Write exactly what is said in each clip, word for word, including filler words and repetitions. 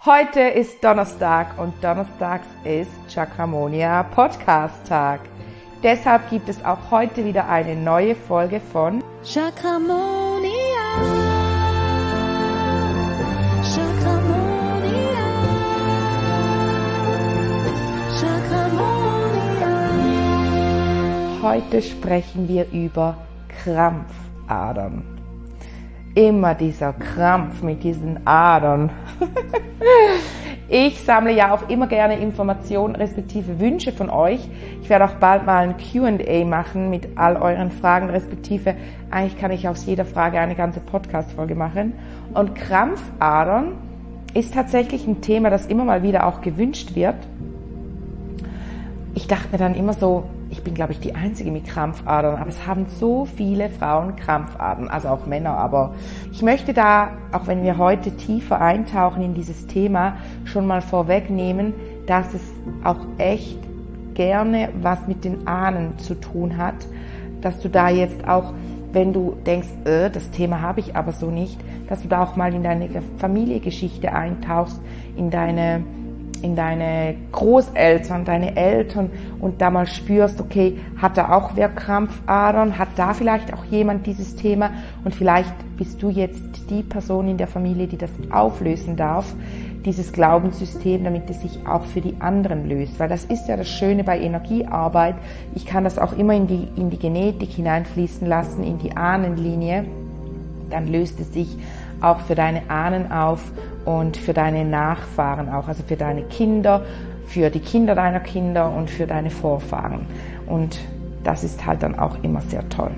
Heute ist Donnerstag und donnerstags ist Chakramonia Podcast Tag. Deshalb gibt es auch heute wieder eine neue Folge von Chakramonia. Chakramonia. Chakramonia. Heute sprechen wir über Krampfadern. Immer dieser Krampf mit diesen Adern. Ich sammle ja auch immer gerne Informationen respektive Wünsche von euch. Ich werde auch bald mal ein Q and A machen mit all euren Fragen respektive. Eigentlich kann ich aus jeder Frage eine ganze Podcast-Folge machen. Und Krampfadern ist tatsächlich ein Thema, das immer mal wieder auch gewünscht wird. Ich dachte mir dann immer so, ich bin, glaube ich, die Einzige mit Krampfadern, aber es haben so viele Frauen Krampfadern, also auch Männer. Aber ich möchte da, auch wenn wir heute tiefer eintauchen in dieses Thema, schon mal vorwegnehmen, dass es auch echt gerne was mit den Ahnen zu tun hat, dass du da jetzt auch, wenn du denkst, äh, das Thema habe ich aber so nicht, dass du da auch mal in deine Familiengeschichte eintauchst, in deine in deine Großeltern, deine Eltern und da mal spürst, okay, hat da auch wer Krampfadern, hat da vielleicht auch jemand dieses Thema und vielleicht bist du jetzt die Person in der Familie, die das auflösen darf, dieses Glaubenssystem, damit es sich auch für die anderen löst, weil das ist ja das Schöne bei Energiearbeit, ich kann das auch immer in die, in die Genetik hineinfließen lassen, in die Ahnenlinie, dann löst es sich auch für deine Ahnen auf und für deine Nachfahren auch, also für deine Kinder, für die Kinder deiner Kinder und für deine Vorfahren. Und das ist halt dann auch immer sehr toll.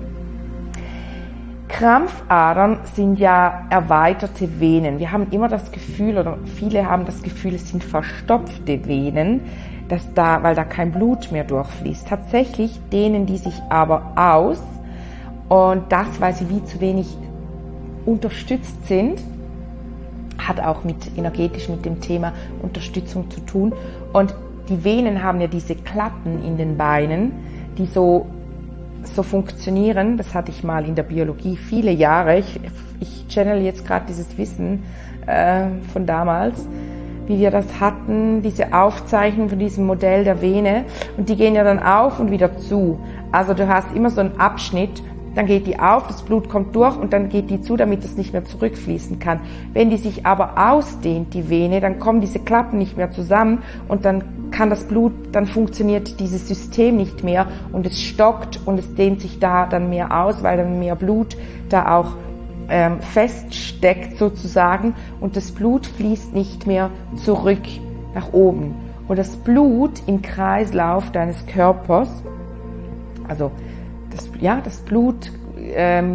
Krampfadern sind ja erweiterte Venen. Wir haben immer das Gefühl, oder viele haben das Gefühl, es sind verstopfte Venen, dass da, weil da kein Blut mehr durchfließt. Tatsächlich dehnen die sich aber aus und das, weil sie wie zu wenig unterstützt sind, hat auch mit energetisch mit dem Thema Unterstützung zu tun. Und die Venen haben ja diese Klappen in den Beinen, die so, so funktionieren. Das hatte ich mal in der Biologie viele Jahre. Ich, ich channel jetzt gerade dieses Wissen äh, von damals, wie wir das hatten, diese Aufzeichnung von diesem Modell der Vene. Und die gehen ja dann auf und wieder zu. Also du hast immer so einen Abschnitt, dann geht die auf, das Blut kommt durch und dann geht die zu, damit es nicht mehr zurückfließen kann. Wenn die sich aber ausdehnt, die Vene, dann kommen diese Klappen nicht mehr zusammen und dann kann das Blut, dann funktioniert dieses System nicht mehr und es stockt und es dehnt sich da dann mehr aus, weil dann mehr Blut da auch ähm, feststeckt sozusagen und das Blut fließt nicht mehr zurück nach oben. Und das Blut im Kreislauf deines Körpers, also Das, ja, das Blut ähm,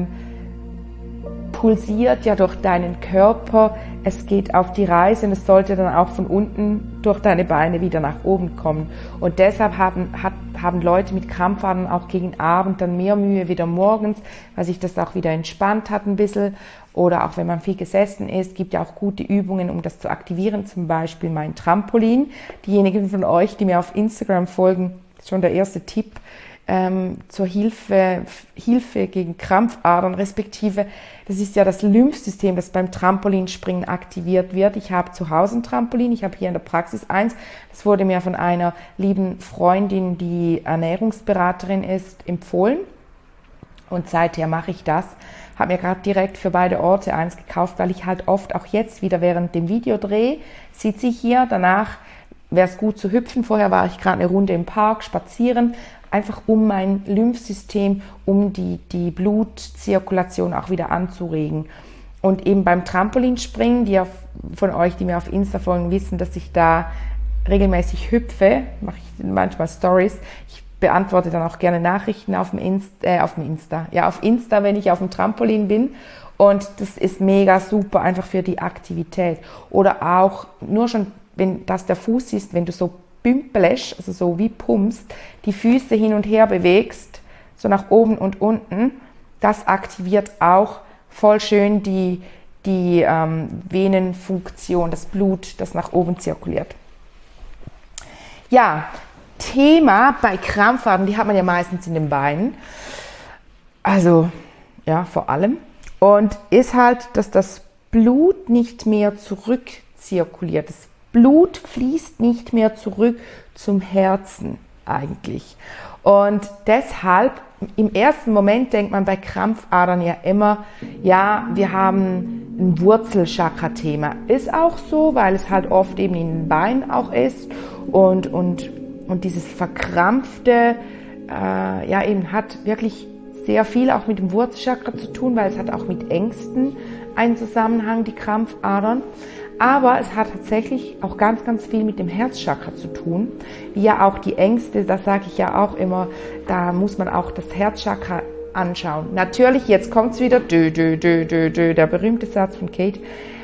pulsiert ja durch deinen Körper, es geht auf die Reise und es sollte dann auch von unten durch deine Beine wieder nach oben kommen. Und deshalb haben, hat, haben Leute mit Krampfadern auch gegen Abend dann mehr Mühe wieder morgens, weil sich das auch wieder entspannt hat ein bisschen. Oder auch wenn man viel gesessen ist, gibt ja auch gute Übungen, um das zu aktivieren, zum Beispiel mein Trampolin. Diejenigen von euch, die mir auf Instagram folgen, ist schon der erste Tipp, Ähm, zur Hilfe, Hilfe gegen Krampfadern, respektive, das ist ja das Lymphsystem, das beim Trampolinspringen aktiviert wird. Ich habe zu Hause ein Trampolin, ich habe hier in der Praxis eins. Das wurde mir von einer lieben Freundin, die Ernährungsberaterin ist, empfohlen. Und seither mache ich das. Habe mir gerade direkt für beide Orte eins gekauft, weil ich halt oft auch jetzt wieder während dem Videodreh sitze ich hier. Danach wäre es gut zu hüpfen. Vorher war ich gerade eine Runde im Park spazieren, einfach um mein Lymphsystem, um die, die Blutzirkulation auch wieder anzuregen. Und eben beim Trampolinspringen, die ja von euch, die mir auf Insta folgen, wissen, dass ich da regelmäßig hüpfe, mache ich manchmal Stories. Ich beantworte dann auch gerne Nachrichten auf dem Insta, äh, auf dem Insta, ja auf Insta, wenn ich auf dem Trampolin bin. Und das ist mega super, einfach für die Aktivität. Oder auch nur schon, wenn das der Fuß ist, wenn du so bümpelst, also so wie pumpst, die Füße hin und her bewegst, so nach oben und unten, das aktiviert auch voll schön die, die ähm, Venenfunktion, das Blut, das nach oben zirkuliert. Ja, Thema bei Krampfadern, die hat man ja meistens in den Beinen, also ja, vor allem, und ist halt, dass das Blut nicht mehr zurück zirkuliert. Das Blut fließt nicht mehr zurück zum Herzen eigentlich. Und deshalb, im ersten Moment denkt man bei Krampfadern ja immer, ja, wir haben ein Wurzelchakra-Thema. Ist auch so, weil es halt oft eben in den Beinen auch ist und, und, und dieses verkrampfte, äh, ja eben hat wirklich sehr viel auch mit dem Wurzelchakra zu tun, weil es hat auch mit Ängsten einen Zusammenhang, die Krampfadern. Aber es hat tatsächlich auch ganz, ganz viel mit dem Herzchakra zu tun. Wie ja auch die Ängste, das sage ich ja auch immer, da muss man auch das Herzchakra anschauen. Natürlich, jetzt kommt's wieder, dö, dö, dö, dö, dö, der berühmte Satz von Kate.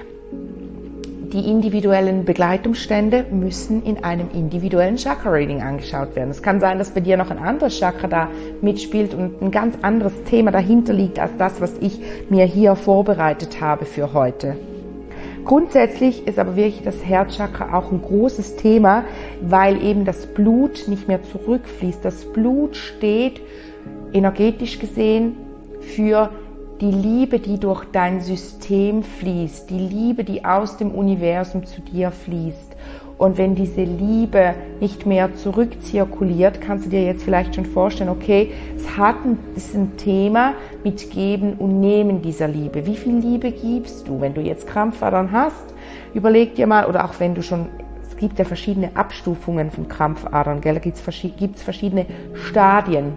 Die individuellen Begleitumstände müssen in einem individuellen Chakra-Reading angeschaut werden. Es kann sein, dass bei dir noch ein anderes Chakra da mitspielt und ein ganz anderes Thema dahinter liegt als das, was ich mir hier vorbereitet habe für heute. Grundsätzlich ist aber wirklich das Herzchakra auch ein großes Thema, weil eben das Blut nicht mehr zurückfließt. Das Blut steht energetisch gesehen für die Liebe, die durch dein System fließt, die Liebe, die aus dem Universum zu dir fließt. Und wenn diese Liebe nicht mehr zurückzirkuliert, kannst du dir jetzt vielleicht schon vorstellen, okay, es hat ein, es ist ein Thema mit Geben und Nehmen dieser Liebe. Wie viel Liebe gibst du? Wenn du jetzt Krampfadern hast, überleg dir mal, oder auch wenn du schon, es gibt ja verschiedene Abstufungen von Krampfadern, gell? Da gibt es verschiedene Stadien.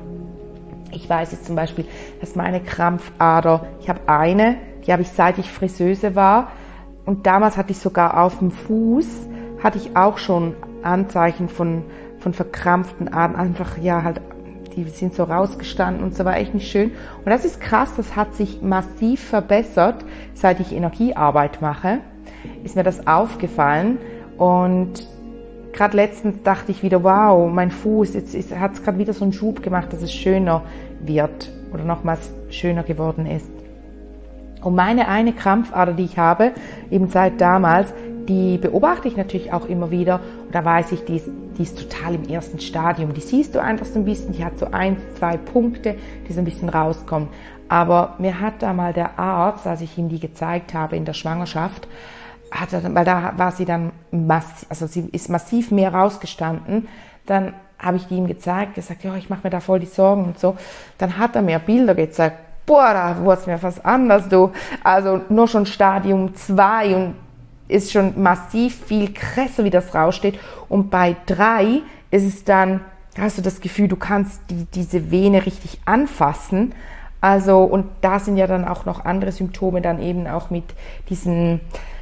Ich weiß jetzt zum Beispiel, dass meine Krampfader, ich habe eine, die habe ich seit ich Friseuse war und damals hatte ich sogar auf dem Fuß, hatte ich auch schon Anzeichen von, von verkrampften Adern, einfach, ja, halt, die sind so rausgestanden und so, war echt nicht schön. Und das ist krass, das hat sich massiv verbessert, seit ich Energiearbeit mache, ist mir das aufgefallen und gerade letztens dachte ich wieder, wow, mein Fuß, jetzt hat es gerade wieder so einen Schub gemacht, dass es schöner wird oder nochmals schöner geworden ist. Und meine eine Krampfader, die ich habe, eben seit damals, die beobachte ich natürlich auch immer wieder. Und da weiß ich, die ist, die ist total im ersten Stadium. Die siehst du einfach so ein bisschen, die hat so eins, zwei Punkte, die so ein bisschen rauskommen. Aber mir hat da mal der Arzt, als ich ihm die gezeigt habe in der Schwangerschaft, hat er, weil da war sie dann massiv, also sie ist massiv mehr rausgestanden, dann habe ich die ihm gezeigt, gesagt, ja, ich mache mir da voll die Sorgen und so. Dann hat er mir Bilder gezeigt, boah, da wurde es mir fast anders, du. Also nur schon Stadium zwei und ist schon massiv viel krasser, wie das raussteht. Und bei drei ist es dann, hast du das Gefühl, du kannst die, diese Vene richtig anfassen. Also, und da sind ja dann auch noch andere Symptome, dann eben auch mit diesen,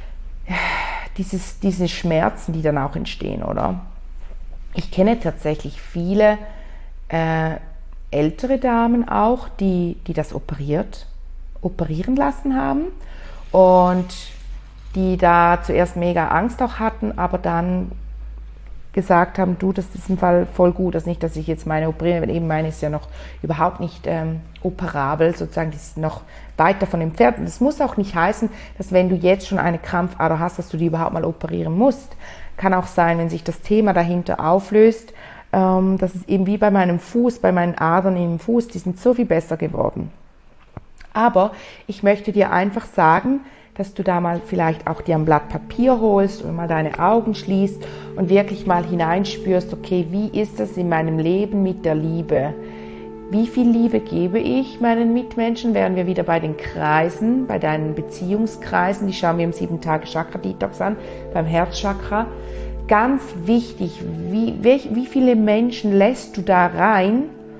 dieses, diese Schmerzen, die dann auch entstehen, oder? Ich kenne tatsächlich viele äh, ältere Damen auch, die, die das operiert, operieren lassen haben und die da zuerst mega Angst auch hatten, aber dann gesagt haben, du, das ist im Fall voll gut, das nicht, dass ich jetzt meine operiere, weil eben meine ist ja noch überhaupt nicht ähm, operabel, sozusagen, die ist noch weit davon entfernt. Und das muss auch nicht heißen, dass wenn du jetzt schon eine Krampfader hast, dass du die überhaupt mal operieren musst. Kann auch sein, wenn sich das Thema dahinter auflöst, ähm, das ist eben wie bei meinem Fuß, bei meinen Adern im Fuß, die sind so viel besser geworden. Aber ich möchte dir einfach sagen, dass du da mal vielleicht auch dir ein Blatt Papier holst und mal deine Augen schließt und wirklich mal hineinspürst, okay, wie ist es in meinem Leben mit der Liebe? Wie viel Liebe gebe ich meinen Mitmenschen? Wären wir wieder bei den Kreisen, bei deinen Beziehungskreisen, die schauen wir im sieben Tage Chakra Detox an, beim Herzchakra. Ganz wichtig, wie, wie viele Menschen lässt du da rein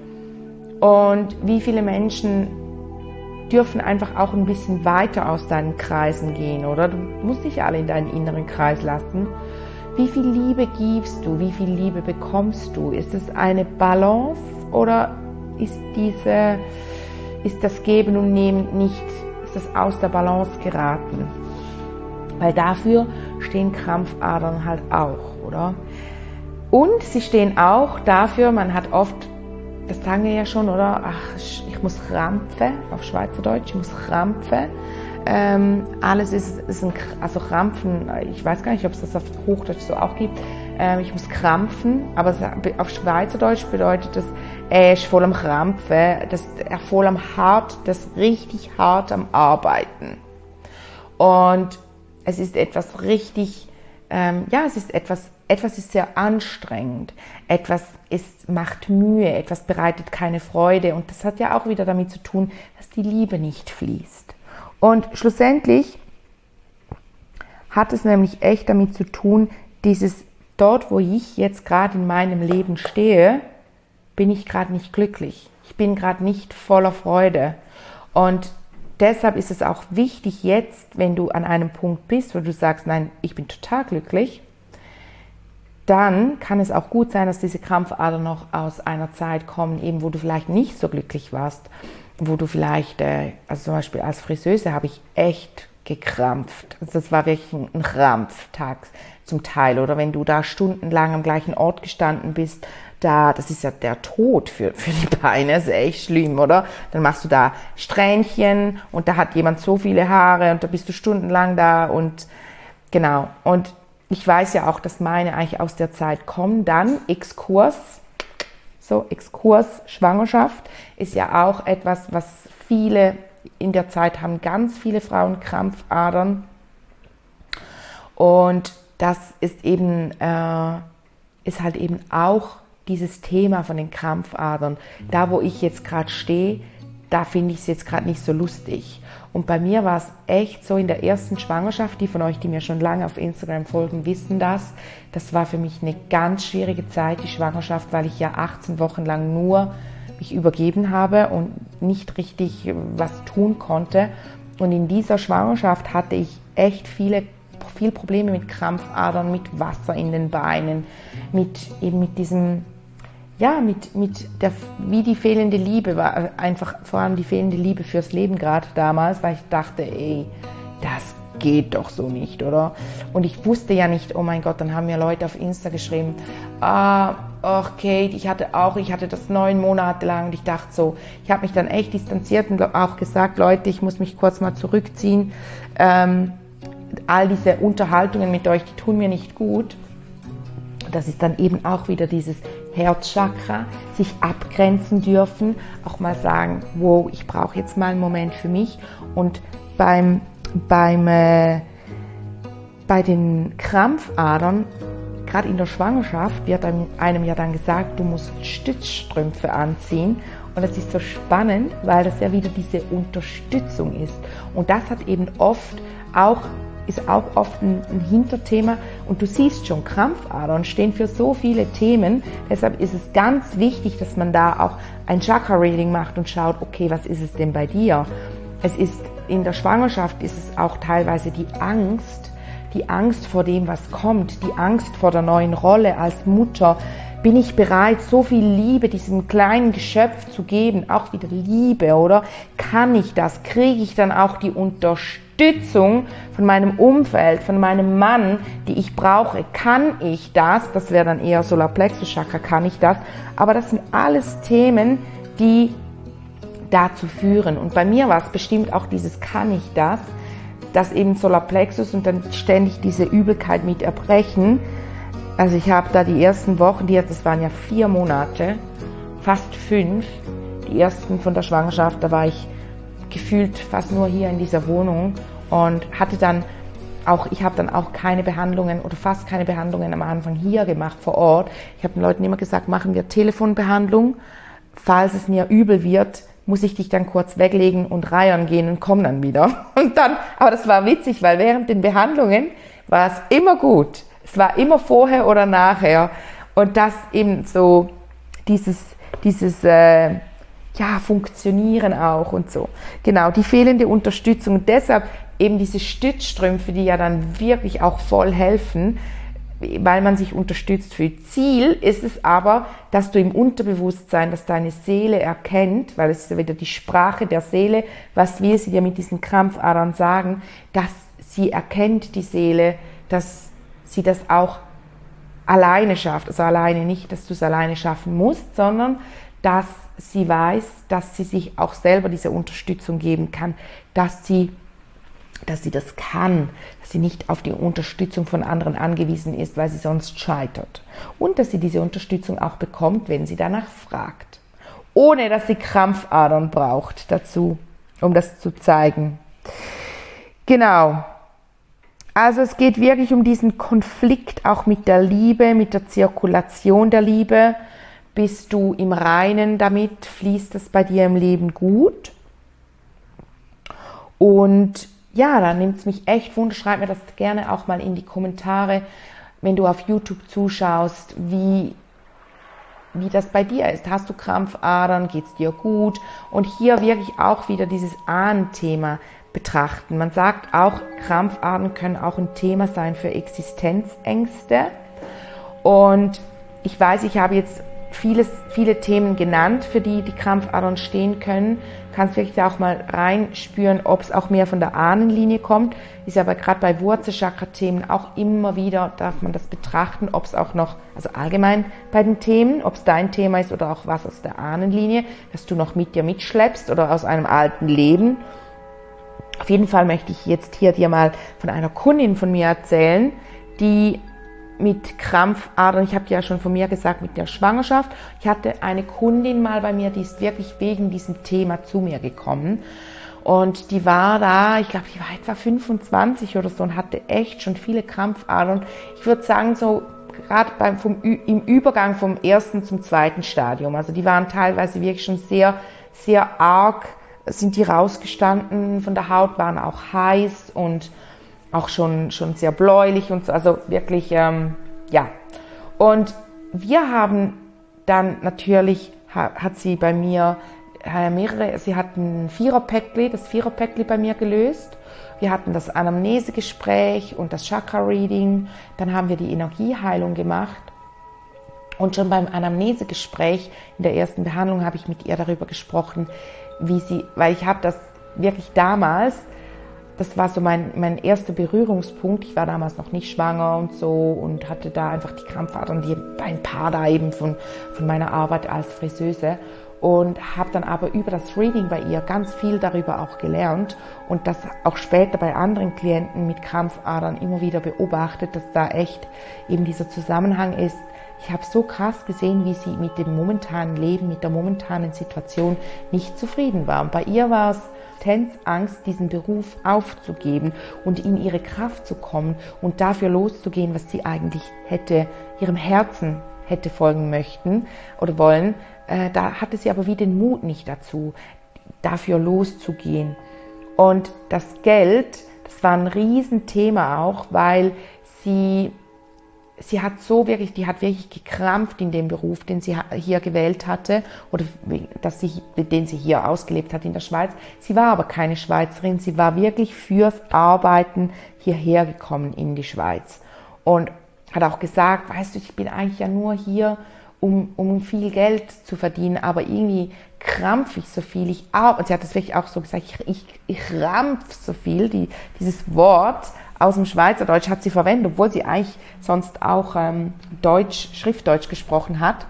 und wie viele Menschen dürfen einfach auch ein bisschen weiter aus deinen Kreisen gehen, oder? Du musst nicht alle in deinen inneren Kreis lassen. Wie viel Liebe gibst du? Wie viel Liebe bekommst du? Ist es eine Balance oder ist diese, ist das Geben und Nehmen nicht, ist das aus der Balance geraten? Weil dafür stehen Krampfadern halt auch, oder? Und sie stehen auch dafür, man hat oft, das sagen wir ja schon, oder? Ach, ich muss krampfen, auf Schweizerdeutsch, ich muss krampfen. Ähm, alles ist, ist ein, also krampfen, ich weiß gar nicht, ob es das auf Hochdeutsch so auch gibt. Ähm, ich muss krampfen, aber auf Schweizerdeutsch bedeutet das, er ist voll am Krampfen, das, er ist voll am hart, das richtig hart am Arbeiten. Und es ist etwas richtig, ähm, ja, es ist etwas, etwas ist sehr anstrengend, etwas ist, macht Mühe, etwas bereitet keine Freude und das hat ja auch wieder damit zu tun, dass die Liebe nicht fließt. Und schlussendlich hat es nämlich echt damit zu tun, dieses, dort wo ich jetzt gerade in meinem Leben stehe, bin ich gerade nicht glücklich. Ich bin gerade nicht voller Freude. Und deshalb ist es auch wichtig jetzt, wenn du an einem Punkt bist, wo du sagst, nein, ich bin total glücklich, dann kann es auch gut sein, dass diese Krampfadern noch aus einer Zeit kommen, eben wo du vielleicht nicht so glücklich warst, wo du vielleicht, äh, also zum Beispiel als Friseuse habe ich echt gekrampft. Also das war wirklich ein Krampftag zum Teil. Oder wenn du da stundenlang am gleichen Ort gestanden bist, da, das ist ja der Tod für, für die Beine, das ist echt schlimm, oder? Dann machst du da Strähnchen und da hat jemand so viele Haare und da bist du stundenlang da und genau. Und ich weiß ja auch, dass meine eigentlich aus der Zeit kommen. Dann Exkurs, so Exkurs, Schwangerschaft ist ja auch etwas, was viele in der Zeit haben, ganz viele Frauen Krampfadern. Und das ist eben, äh, ist halt eben auch dieses Thema von den Krampfadern. Da, wo ich jetzt gerade stehe, da finde ich es jetzt gerade nicht so lustig. Und bei mir war es echt so in der ersten Schwangerschaft, die von euch, die mir schon lange auf Instagram folgen, wissen das. Das war für mich eine ganz schwierige Zeit, die Schwangerschaft, weil ich ja achtzehn Wochen lang nur mich übergeben habe und nicht richtig was tun konnte. Und in dieser Schwangerschaft hatte ich echt viele, viele Probleme mit Krampfadern, mit Wasser in den Beinen, mit eben mit diesem, ja, mit, mit der, wie die fehlende Liebe war, einfach vor allem die fehlende Liebe fürs Leben gerade damals, weil ich dachte, ey, das geht doch so nicht, oder? Und ich wusste ja nicht, oh mein Gott, dann haben mir Leute auf Insta geschrieben, ah, ach Kate, ich hatte auch, ich hatte das neun Monate lang und ich dachte so, ich habe mich dann echt distanziert und auch gesagt, Leute, ich muss mich kurz mal zurückziehen, ähm, all diese Unterhaltungen mit euch, die tun mir nicht gut. Das ist dann eben auch wieder dieses Herzchakra, sich abgrenzen dürfen, auch mal sagen, wow, ich brauche jetzt mal einen Moment für mich. Und beim, beim, äh, bei den Krampfadern, gerade in der Schwangerschaft, wird einem ja dann gesagt, du musst Stützstrümpfe anziehen. Und das ist so spannend, weil das ja wieder diese Unterstützung ist. Und das hat eben oft auch ist auch oft ein, ein Hinterthema und du siehst schon, Krampfadern stehen für so viele Themen, deshalb ist es ganz wichtig, dass man da auch ein Chakra-Reading macht und schaut, okay, was ist es denn bei dir? Es ist, in der Schwangerschaft ist es auch teilweise die Angst, die Angst vor dem, was kommt, die Angst vor der neuen Rolle als Mutter. Bin ich bereit, so viel Liebe diesem kleinen Geschöpf zu geben? Auch wieder Liebe, oder? Kann ich das? Kriege ich dann auch die Unterstützung von meinem Umfeld, von meinem Mann, die ich brauche? Kann ich das? Das wäre dann eher Solarplexus-Chakra, kann ich das? Aber das sind alles Themen, die dazu führen. Und bei mir war es bestimmt auch dieses kann ich das, dass eben Solarplexus und dann ständig diese Übelkeit mit Erbrechen. Also ich habe da die ersten Wochen, die, das waren ja vier Monate, fast fünf, die ersten von der Schwangerschaft, da war ich gefühlt fast nur hier in dieser Wohnung und hatte dann auch, ich habe dann auch keine Behandlungen oder fast keine Behandlungen am Anfang hier gemacht vor Ort. Ich habe den Leuten immer gesagt, machen wir Telefonbehandlung, falls es mir übel wird, muss ich dich dann kurz weglegen und reiern gehen und komm dann wieder. Und dann, aber das war witzig, weil während den Behandlungen war es immer gut. Es war immer vorher oder nachher. Und das eben so, dieses, dieses, äh, ja, Funktionieren auch und so. Genau, die fehlende Unterstützung. Und deshalb eben diese Stützstrümpfe, die ja dann wirklich auch voll helfen, weil man sich unterstützt fühlt. Ziel ist es aber, dass du im Unterbewusstsein, dass deine Seele erkennt, weil es ist ja wieder die Sprache der Seele, was will sie dir mit diesen Krampfadern sagen, dass sie erkennt, die Seele, dass sie das auch alleine schafft. Also alleine nicht, dass du es alleine schaffen musst, sondern dass sie weiß, dass sie sich auch selber diese Unterstützung geben kann, dass sie dass sie das kann, dass sie nicht auf die Unterstützung von anderen angewiesen ist, weil sie sonst scheitert. Und dass sie diese Unterstützung auch bekommt, wenn sie danach fragt. Ohne dass sie Krampfadern braucht dazu, um das zu zeigen. Genau. Also es geht wirklich um diesen Konflikt auch mit der Liebe, mit der Zirkulation der Liebe. Bist du im Reinen damit? Fließt es bei dir im Leben gut? Und ja, da nimmt es mich echt wunder. Schreib mir das gerne auch mal in die Kommentare, wenn du auf YouTube zuschaust, wie, wie das bei dir ist. Hast du Krampfadern? Geht es dir gut? Und hier wirklich auch wieder dieses Ahnenthema betrachten. Man sagt auch, Krampfadern können auch ein Thema sein für Existenzängste. Und ich weiß, ich habe jetzt vieles, viele Themen genannt, für die die Krampfadern stehen können. Kannst wirklich auch mal reinspüren, ob es auch mehr von der Ahnenlinie kommt. Ist aber gerade bei Wurzelchakra-Themen auch immer wieder, darf man das betrachten, ob es auch noch, also allgemein bei den Themen, ob es dein Thema ist oder auch was aus der Ahnenlinie, dass du noch mit dir mitschleppst oder aus einem alten Leben. Auf jeden Fall möchte ich jetzt hier dir mal von einer Kundin von mir erzählen, die mit Krampfadern, ich habe ja schon von mir gesagt, mit der Schwangerschaft. Ich hatte eine Kundin mal bei mir, die ist wirklich wegen diesem Thema zu mir gekommen. Und die war da, ich glaube, die war etwa fünfundzwanzig oder so und hatte echt schon viele Krampfadern. Ich würde sagen, so gerade beim, vom, im Übergang vom ersten zum zweiten Stadium. Also die waren teilweise wirklich schon sehr, sehr arg, sind die rausgestanden von der Haut, waren auch heiß und auch schon, schon sehr bläulich und so, also wirklich, ähm, ja. Und wir haben dann natürlich, ha, hat sie bei mir äh, mehrere, sie hat ein Viererpäckli, das Viererpäckli bei mir gelöst. Wir hatten das Anamnesegespräch und das Chakra-Reading, dann haben wir die Energieheilung gemacht. Und schon beim Anamnesegespräch in der ersten Behandlung habe ich mit ihr darüber gesprochen, wie sie, weil ich habe das wirklich damals, das war so mein, mein erster Berührungspunkt. Ich war damals noch nicht schwanger und so und hatte da einfach die Krampfadern, die bei ein paar da eben von, von meiner Arbeit als Friseuse und habe dann aber über das Reading bei ihr ganz viel darüber auch gelernt und das auch später bei anderen Klienten mit Krampfadern immer wieder beobachtet, dass da echt eben dieser Zusammenhang ist. Ich habe so krass gesehen, wie sie mit dem momentanen Leben, mit der momentanen Situation nicht zufrieden war. Und bei ihr war es Angst, diesen Beruf aufzugeben und in ihre Kraft zu kommen und dafür loszugehen, was sie eigentlich hätte, ihrem Herzen hätte folgen möchten oder wollen. Äh, da hatte sie aber wie den Mut nicht dazu, dafür loszugehen. Und das Geld, das war ein Riesenthema auch, weil sie Sie hat so wirklich, die hat wirklich gekrampft in dem Beruf, den sie hier gewählt hatte oder dass sie, den sie hier ausgelebt hat in der Schweiz. Sie war aber keine Schweizerin, sie war wirklich fürs Arbeiten hierher gekommen in die Schweiz und hat auch gesagt, weißt du, ich bin eigentlich ja nur hier, um, um viel Geld zu verdienen, aber irgendwie krampf ich so viel. Ich arbeite, sie hat das wirklich auch so gesagt, ich, ich, ich krampf so viel, die, dieses Wort aus dem Schweizerdeutsch hat sie verwendet, obwohl sie eigentlich sonst auch ähm, Deutsch, Schriftdeutsch gesprochen hat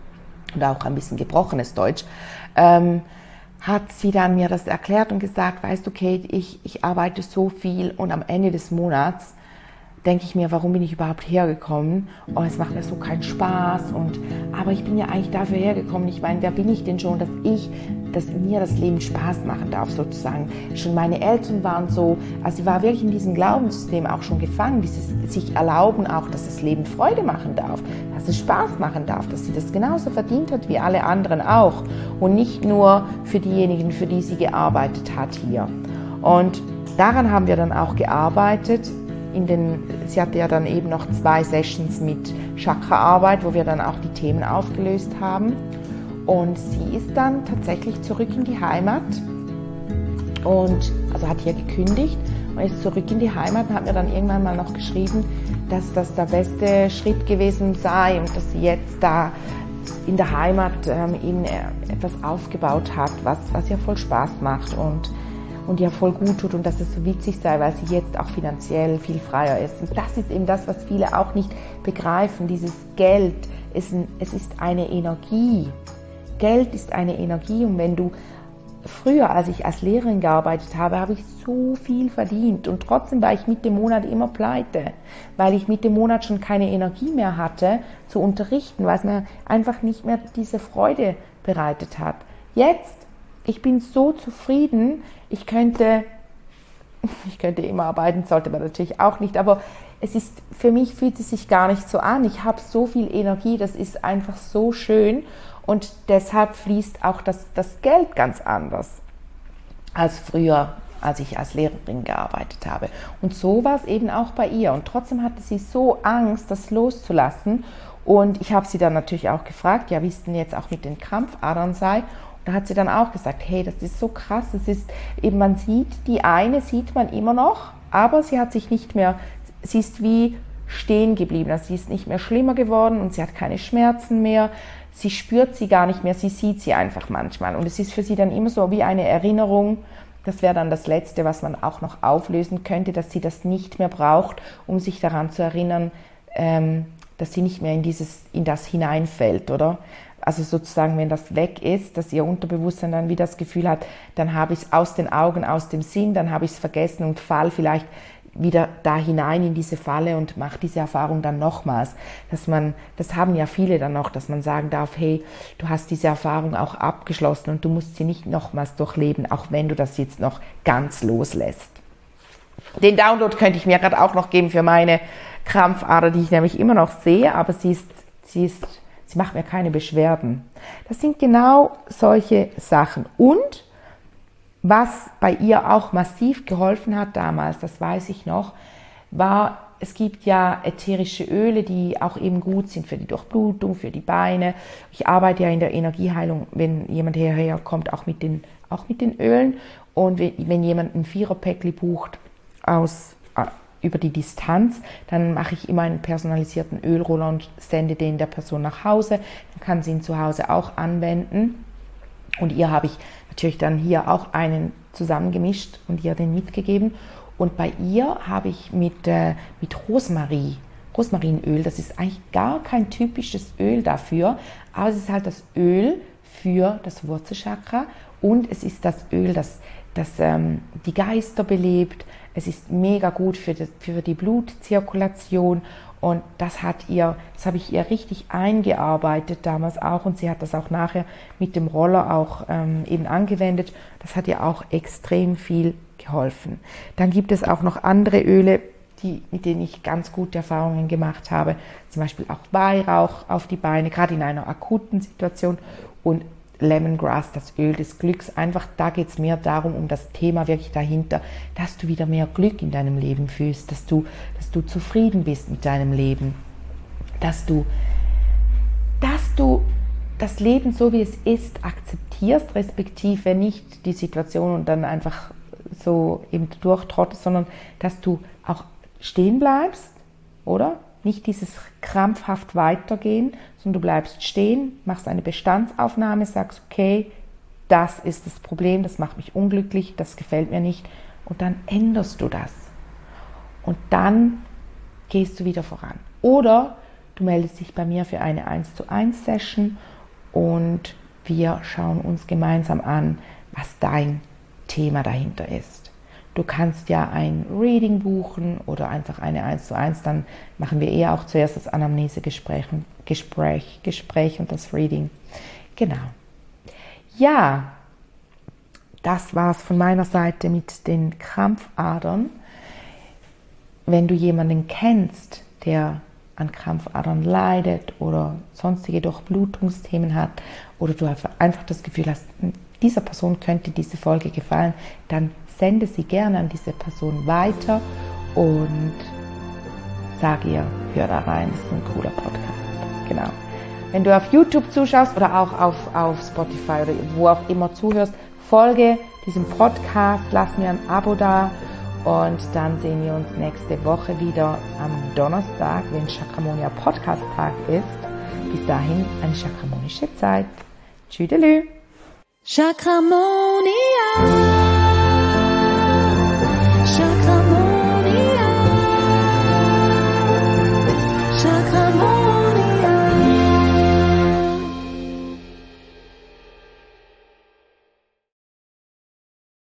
und auch ein bisschen gebrochenes Deutsch, ähm, hat sie dann mir das erklärt und gesagt, weißt du Kate, ich, ich arbeite so viel und am Ende des Monats denke ich mir, warum bin ich überhaupt hergekommen? Oh, es macht mir so keinen Spaß. Und, aber ich bin ja eigentlich dafür hergekommen. Ich meine, wer bin ich denn schon, dass ich, dass mir das Leben Spaß machen darf, sozusagen. Schon meine Eltern waren so, also sie war wirklich in diesem Glaubenssystem auch schon gefangen, dieses sich erlauben auch, dass das Leben Freude machen darf, dass es Spaß machen darf, dass sie das genauso verdient hat wie alle anderen auch. Und nicht nur für diejenigen, für die sie gearbeitet hat hier. Und daran haben wir dann auch gearbeitet. In den, sie hatte ja dann eben noch zwei Sessions mit Chakraarbeit, wo wir dann auch die Themen aufgelöst haben. Und sie ist dann tatsächlich zurück in die Heimat und also hat hier gekündigt und ist zurück in die Heimat und hat mir dann irgendwann mal noch geschrieben, dass das der beste Schritt gewesen sei und dass sie jetzt da in der Heimat ähm, eben etwas aufgebaut hat, was, was ihr voll Spaß macht und und ihr voll gut tut und dass es so witzig sei, weil sie jetzt auch finanziell viel freier ist. Und das ist eben das, was viele auch nicht begreifen. Dieses Geld, ist ein, es ist eine Energie. Geld ist eine Energie und wenn du früher, als ich als Lehrerin gearbeitet habe, habe ich so viel verdient und trotzdem war ich mit dem Monat immer pleite, weil ich mit dem Monat schon keine Energie mehr hatte zu unterrichten, weil es mir einfach nicht mehr diese Freude bereitet hat. Jetzt, ich bin so zufrieden, ich könnte Ich könnte immer arbeiten, sollte man natürlich auch nicht, aber es ist, für mich fühlt es sich gar nicht so an. Ich habe so viel Energie, das ist einfach so schön und deshalb fließt auch das, das Geld ganz anders als früher, als ich als Lehrerin gearbeitet habe. Und so war es eben auch bei ihr. Und trotzdem hatte sie so Angst, das loszulassen. Und ich habe sie dann natürlich auch gefragt, ja, wie es denn jetzt auch mit den Krampfadern sei. Und da hat sie dann auch gesagt, hey, das ist so krass. Es ist eben, man sieht, die eine sieht man immer noch, aber sie hat sich nicht mehr, sie ist wie stehen geblieben. Also sie ist nicht mehr schlimmer geworden und sie hat keine Schmerzen mehr. Sie spürt sie gar nicht mehr, sie sieht sie einfach manchmal. Und es ist für sie dann immer so wie eine Erinnerung. Das wäre dann das Letzte, was man auch noch auflösen könnte, dass sie das nicht mehr braucht, um sich daran zu erinnern, ähm, dass sie nicht mehr in dieses, in das hineinfällt, oder? Also sozusagen, wenn das weg ist, dass ihr Unterbewusstsein dann wieder das Gefühl hat, dann habe ich es aus den Augen, aus dem Sinn, dann habe ich es vergessen und fall vielleicht wieder da hinein in diese Falle und mache diese Erfahrung dann nochmals. Dass man, das haben ja viele dann noch, dass man sagen darf, hey, du hast diese Erfahrung auch abgeschlossen und du musst sie nicht nochmals durchleben, auch wenn du das jetzt noch ganz loslässt. Den Download könnte ich mir gerade auch noch geben für meine Krampfader, die ich nämlich immer noch sehe, aber sie ist, sie ist, sie macht mir keine Beschwerden. Das sind genau solche Sachen. Und was bei ihr auch massiv geholfen hat damals, das weiß ich noch, war, es gibt ja ätherische Öle, die auch eben gut sind für die Durchblutung, für die Beine. Ich arbeite ja in der Energieheilung, wenn jemand hierher kommt, auch mit den, auch mit den Ölen. Und wenn, wenn jemand ein Vierer-Päckli bucht aus, äh, über die Distanz, dann mache ich immer einen personalisierten Ölroller und sende den der Person nach Hause. Dann kann sie ihn zu Hause auch anwenden. Und ihr habe ich natürlich dann hier auch einen zusammengemischt und ihr den mitgegeben. Und bei ihr habe ich mit, äh, mit Rosmarin, Rosmarinöl, das ist eigentlich gar kein typisches Öl dafür, aber es ist halt das Öl für das Wurzelchakra und es ist das Öl, das, das ähm, die Geister belebt. Es ist mega gut für die, für die Blutzirkulation. Und das hat ihr, das habe ich ihr richtig eingearbeitet damals auch und sie hat das auch nachher mit dem Roller auch ähm, eben angewendet. Das hat ihr auch extrem viel geholfen. Dann gibt es auch noch andere Öle, die, mit denen ich ganz gute Erfahrungen gemacht habe. Zum Beispiel auch Weihrauch auf die Beine, gerade in einer akuten Situation und Lemongrass, das Öl des Glücks. Einfach, da geht es mehr darum, um das Thema wirklich dahinter, dass du wieder mehr Glück in deinem Leben fühlst, dass du, dass du zufrieden bist mit deinem Leben, dass du, dass du das Leben so wie es ist akzeptierst, respektive nicht die Situation und dann einfach so eben durchtrottest, sondern dass du auch stehen bleibst, oder? Nicht dieses krampfhaft weitergehen, sondern du bleibst stehen, machst eine Bestandsaufnahme, sagst, okay, das ist das Problem, das macht mich unglücklich, das gefällt mir nicht. Und dann änderst du das. Und dann gehst du wieder voran. Oder du meldest dich bei mir für eine eins zu eins Session und wir schauen uns gemeinsam an, was dein Thema dahinter ist. Du kannst ja ein Reading buchen oder einfach eine eins zu eins, dann machen wir eher auch zuerst das Anamnesegespräch Gespräch, Gespräch und das Reading. Genau. Ja, das war es von meiner Seite mit den Krampfadern. Wenn du jemanden kennst, der an Krampfadern leidet oder sonstige Durchblutungsthemen hat oder du einfach das Gefühl hast, dieser Person könnte diese Folge gefallen, dann sende sie gerne an diese Person weiter und sag ihr, hör da rein, das ist ein cooler Podcast. Genau. Wenn du auf YouTube zuschaust oder auch auf, auf Spotify oder wo auch immer zuhörst, folge diesem Podcast, lass mir ein Abo da und dann sehen wir uns nächste Woche wieder am Donnerstag, wenn Chakramonia Podcast Tag ist. Bis dahin eine chakramonische Zeit. Tschüdelü. Chakramonia.